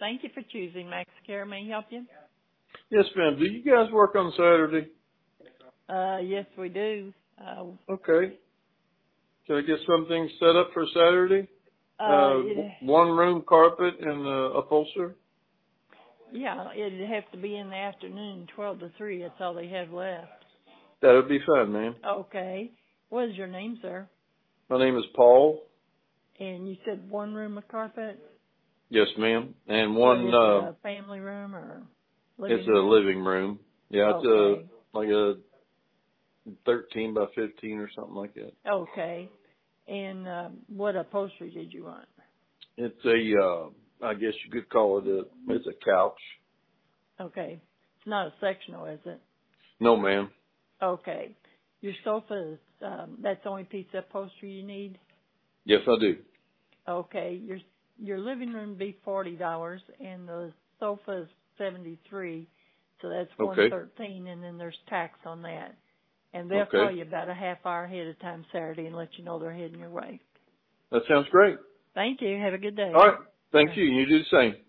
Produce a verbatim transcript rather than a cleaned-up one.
Thank you for choosing MaxCare. May I help you? Yes, ma'am. Do you guys work on Saturday? Uh, yes, we do. Uh, Okay. Can I get something set up for Saturday? uh, Uh, it, one room carpet and uh, upholster? yeah, it'd have to be in the afternoon, twelve to three. That's all they have left. That would be fine, ma'am. Okay. What is your name, sir? My name is Paul. And you said one room of carpet? Yes, ma'am. And What one, is it, uh, a family room or it's living a room? living room. Yeah, it's Okay. a, like a thirteen by fifteen or something like that. Okay. And uh, what upholstery did you want? It's a, uh, I guess you could call it a, it's a couch. Okay. It's not a sectional, is it? No, ma'am. Okay. Your sofa is, um, that's the only piece of upholstery you need? Yes, I do. Okay. Your your living room would be forty dollars and the sofa is seventy-three, so that's Okay. one thirteen, and then there's tax on that. And they'll Okay. call you about a half hour ahead of time Saturday and let you know they're heading your way. That sounds great. Thank you. Have a good day. All right. Thank Uh, you. You do the same.